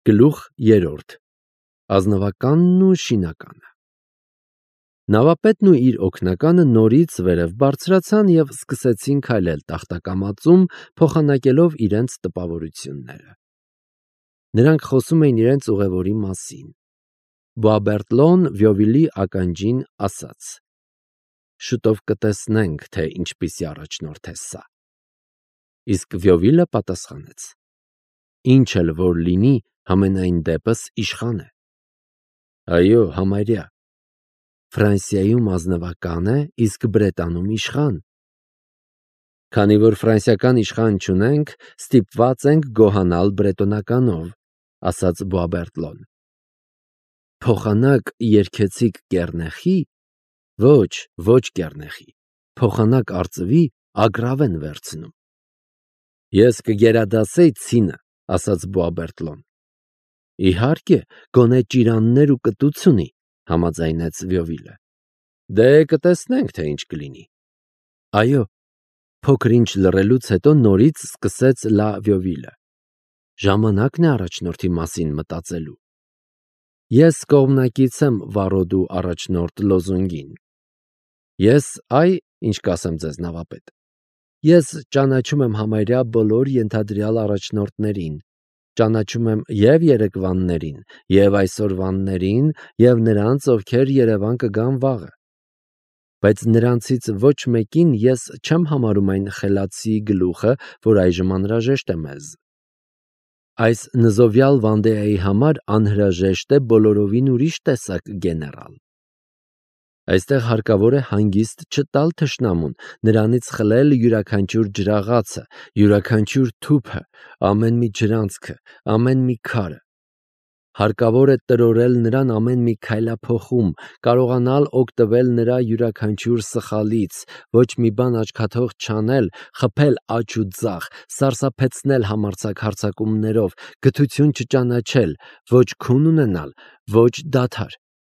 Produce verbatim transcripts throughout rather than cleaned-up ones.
Գլուխ երրորդ. Ազնվականն ու շինականը։ Նավապետն ու իր օգնականը նորից վերև բարձրացան և սկսեցին քայլել տախտակամածում, փոխանակելով իրենց տպավորությունները։ Նրանք խոսում էին իրենց ուղևորի մասին։ Բոաբերտլոն Վյովիլի ականջին ասաց. «Շուտով կտեսնենք, թե ինչպիսի առաջնորդ է սա»։ Իսկ Վյովիլը պատասխանեց. «Ինչ էլ որ լինի, համենայն դեպս իշխան է»։ Այո, համարյա։ Ֆրանսիայում ազնվական է, իսկ Բրետանում իշխան։ Քանի որ ֆրանսիական իշխան չունենք, ստիպված ենք գոհանալ բրետոնականով, ասաց Բոաբերտլոն։ Փոխանակ երգեցիկ կեռնեխի, ոչ, ոչ կեռնեխի, փոխանակ արծվի ագռավ են վերցնում։ Ես կգերադասեի ցինը, ասաց Բոաբերտլոն։ Իհարկե, գոնե ճիրաններ ու կտուց ունի, համաձայնեց Վյովիլը։ Դե կտեսնենք, թե ինչ կլինի։ Այո, փոքր ինչ լռելուց հետո նորից սկսեց Լա Վյովիլը։ Ժամանակն է առաջնորդի մասին մտածելու։ Ես կողմնակից եմ վառոդու առաջնորդ լոզունգին։ Ես, այ, ինչ կասեմ ձեզ նավապետ։ Ես ճանաչում եմ համարյա բոլոր ենթադրյալ առաջնորդներին, ճանաչում եմ և երեկվաններին, և այսօրվաններին, և նրանց, ովքեր Երևան կգան վաղը։ Բայց նրանցից ոչ մեկին ես չեմ համարում այն խելացի գլուխը, որ այժմ անհրաժեշտ է մեզ։ Այս նզովյալ Վանդեայի համար անհրաժեշտ է բոլորովին ուրիշ տեսակ գեներալ։ Այստեղ հարկավոր է հանգիստ չտալ թշնամուն, նրանից խլել յուրաքանչյուր ջրաղացը, յուրաքանչյուր թուփը, ամեն մի ջրանցքը, ամեն մի քարը։ Հարկավոր է տրորել նրան ամեն մի քայլափոխում, կարողանալ օգտվել նրա յուրաքանչյուր սխալից, ոչ մի բան աչքաթող չանել, խփել աջ ու ձախ, սարսափեցնել համարձակ հարձակումներով, գթություն չճանաչել, ոչ քուն ունենալ, ոչ դադար։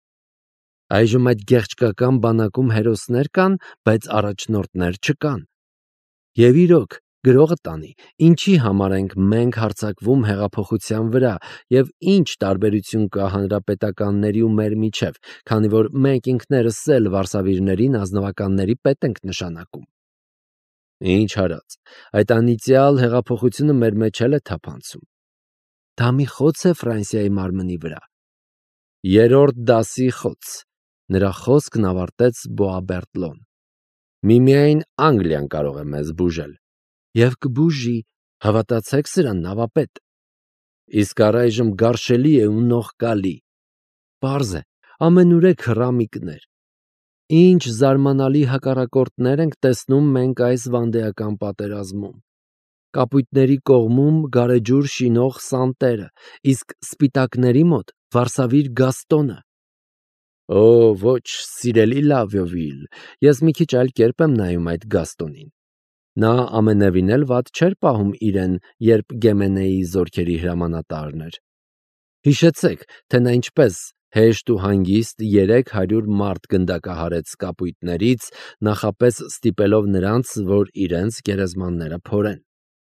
Այժմ այդ գեղեցկական բանակում հերոսներ կան, բայց առաջնորդներ չկան։ Եվ իրոք, գրողը տանի, ինչի համար ենք մենք հարձակվում հեղափոխության վրա և ինչ տարբերություն կա հանրապետականների ու մեր միջև, քանի որ մենք ինքներս էլ վարսավիրներին ազնվականների պետ ենք նշանակում։ Ինչ արած, այդ անիծյալ հեղափոխությունը մեր մեջ էլ է թափանցում։ Դա մի խոց է Ֆրանսիայի մարմնի վրա։ Երրորդ դասի խոց, նրա խոսքն ավարտեց Բոաբերտլոն։ Միմիայն Անգլիան կարող է մեզ բուժել։ Եվ կբուժի, հավատացեք սրան, նավապետ։ Իսկ առայժմ գարշելի է ու նողկալի։ Պարզ է, ամենուրեք հռամիկներ։ Ինչ զարմանալի հակառակորդներ ենք տեսնում մենք այս վանդեական պատերազմում։ Կապույտների կողմում գարեջուր շինող Սանտերը, իսկ սպիտակների մոտ վարսավիր Գաստոնը։ Օ, ոչ, սիրելի Լա Վյովիլ, ես մի քիչ այլ կերպ եմ նայում այդ Գաստոնին։ Նա ամենևին էլ վատ չէր պահում իրեն, երբ Գեմենեի զորքերի հրամանատարն էր։ Հիշեցեք, թե նա ինչպես հեշտ ու հանգիստ երեք հարյուր մարդ գնդակահարեց կապույտներից, նախապես ստիպելով նրանց, որ իրենց գերեզմանները փորեն։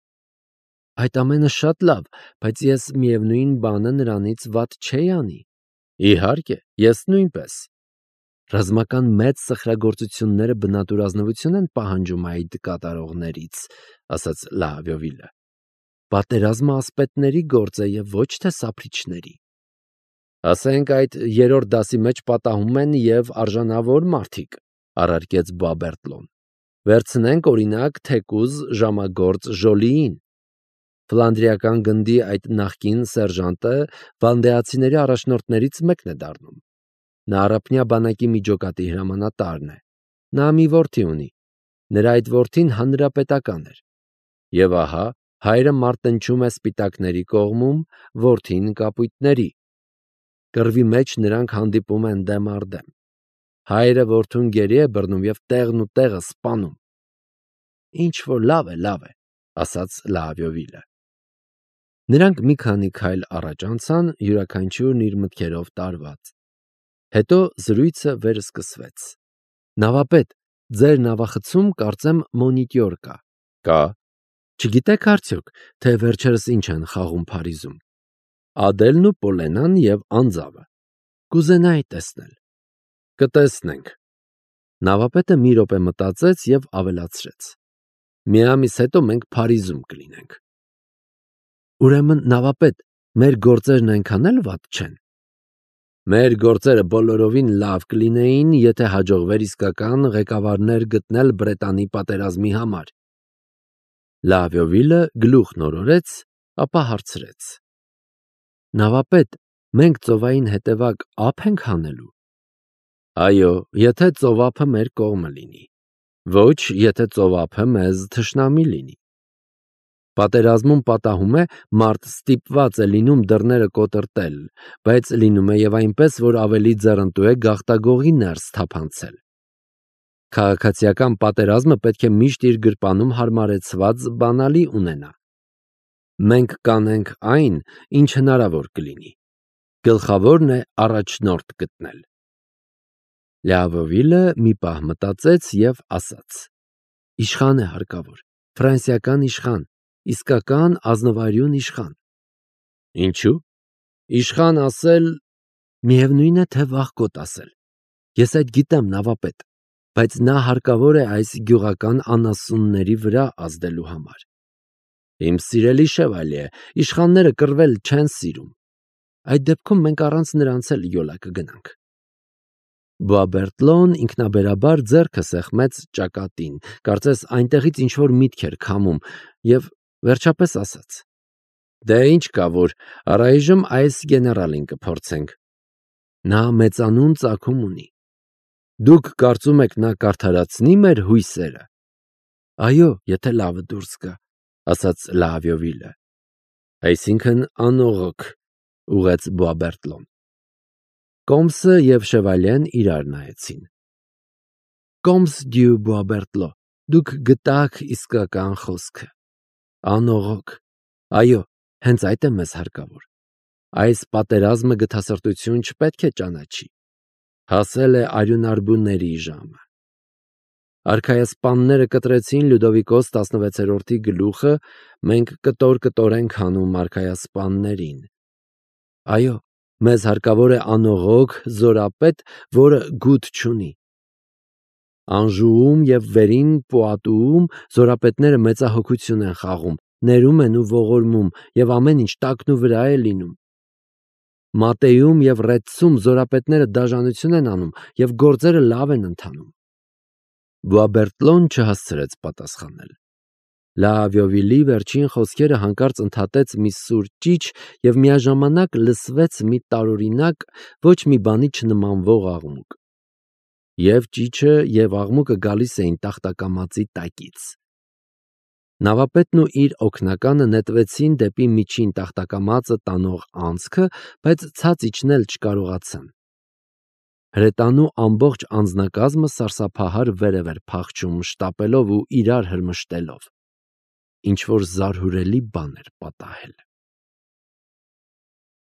Այդ ամենը շատ լավ, բայց ես միևնույն բանը նրանից վատ չէի անի։ Իհարկե, ես նույնպես։ Ռազմական մեծ սխրագործությունները բնատուր ազնվություն են պահանջում այդ կատարողներից, ասաց Լա Վյովիլը։ Պատերազմը ասպետների գործ է և ոչ թե սափրիչների։ Ասենք այդ երրորդ դասի մեջ պատահում են և արժանավոր մարդիկ, առարկեց Բոաբերտլոն։ Վերցնենք օրինակ թեկուզ ժամագործ Ժոլիին։ Ֆլանդրիական գնդի այդ նախկին սերժանտը վանդեացիների առաջնորդներից մեկն է դառնում։ Նա առափնյա բանակի միջոկատի հրամանատարն է։ Նա մի որդի ունի։ Նրա այդ որդին հանրապետական էր։ Եվ ահա, հայրը մարտնչում է սպիտակների կողմում, որդին կապույտների։ Կռվի մեջ նրանք հանդիպում են դեմ առ դեմ։ Հայրը որդուն գերի է բռնում և տեղն ու տեղը սպանում։ Ինչ որ լավ է, լավ է, ասաց Լա Վյովիլը։ Նրանք մի քանի քայլ առաջ անցան, յուրաքանչյուրն իր մտքերով տարված։ Հետո զրույցը վերսկսվեց։ Նավապետ, ձեր նավախցում կարծեմ մոնիտյոր կա։ Կա։ Չգիտեք արդյոք, թե վերջերս ինչ են խաղում Փարիզում։ Ադելն ու Պոլենան և անձավը։ Կուզենայի տեսնել։ Կտեսնենք։ Նավապետը մի րոպե մտածեց և ավելացրեց. Մի ամիս հետո մենք Փարիզում կլինենք։ Ուրեմն, նավապետ, մեր գործերն այնքան էլ վատ չեն։ Մեր գործերը բոլորովին լավ կլինեին, եթե հաջողվեր իսկական ղեկավարներ գտնել Բրետանի պատերազմի համար։ Լավիովիլը գլուխ նորորեց, ապա հարցրեց. Նավապետ, մենք ծովային հետևակ ափ ենք հանելու։ Այո, եթե ծովափը մեր կողմը լինի։ Ոչ, եթե ծովափը մեզ թշնամի լինի։ Պատերազմում պատահում է, մարդ ստիպված է լինում դռները կոտրտել, բայց լինում է և այնպես, որ ավելի ձեռնտու է գաղտագողի ներս թափանցել։ Քաղաքացիական պատերազմը պետք է միշտ իր գրպանում հարմարեցված բանալի ունենա։ Մենք կանենք այն, ինչ հնարավոր կլինի։ Գլխավորն է առաջնորդ գտնել։ Լիավովիլը մի պահ մտածեց և ասաց. Իշխան է հարկավոր, ֆրանսիական իշխան, իսկական ազնվարյուն իշխան։ Ինչու՞։ Իշխան ասել, միևնույն է, թե վախկոտ ասել։ Ես այդ գիտեմ, նավապետ, բայց նա հարկավոր է այս գյուղական անասունների վրա ազդելու համար։ Իմ սիրելի շևալյե, իշխանները կռվել չեն սիրում։ Այդ դեպքում մենք առանց նրանց էլ յոլա կգնանք։ Բոաբերտլոն ինքնաբերաբար ձեռքը սեղմեց ճակատին, կարծես այնտեղից ինչ-որ միտք էր քամում, և վերջապես ասաց. Դե ինչ կա, որ առայժմ այս գեներալին կփորձենք։ Նա մեծանուն ծագում ունի։ Դուք կարծում եք նա կարդարացնի մեր հույսերը։ Այո, եթե լավը դուրս գա, ասաց Լավիովիլը։ Այսինքն անողոք, ուղղեց Բոաբերտլոն։ Կոմսը և շևալյեն իրար նայեցին։ Կոմս դյու Բոաբերտլո, դուք գտաք իսկական խոսքը։ Անողոք։ Այո, հենց այդ է մեզ հարկավոր։ Այս պատերազմը գթասրտություն չպետք է ճանաչի։ Հասել է արյունարբուների ժամը։ Արքայասպանները կտրեցին Լյուդովիկոս տասնվեցերորդի գլուխը, մենք կտոր-կտոր ենք հանում արքայասպաններին։ Այո, մեզ հարկավոր է անողոք զորապետ, որը գութ չունի։ Անժուում և վերին Պուատուում զորապետները մեծահոգություն են խաղում, ներում են ու ողորմում, և ամեն ինչ տակն ու վրա է լինում։ Մատեյում և Ռեցցում զորապետները դաժանություն են անում և գործերը լավ են ընթանում։ Բոաբերտլոն չհասցրեց պատասխանել։ Լավիովիլի վերջին խոսքերը հանկարծ ընդհատեց մի սուր ճիչ և միաժամանակ լսվեց մի տարօրինակ, ոչ մի բանի չնմանվող աղմուկ։ Եվ ճիչը, և աղմուկը գալիս էին տախտակամածի տակից։ Նավապետն ու իր օգնականը նետվեցին դեպի միջին տախտակամածը տանող անցքը, բայց ցած իջնել չկարողացան։ Հրետանու ամբողջ անձնակազմը սարսափահար վերև էր փախչում, շտապելով ու իրար հրմշտելով։ Ինչ-որ զարհուրելի բան էր պատահել։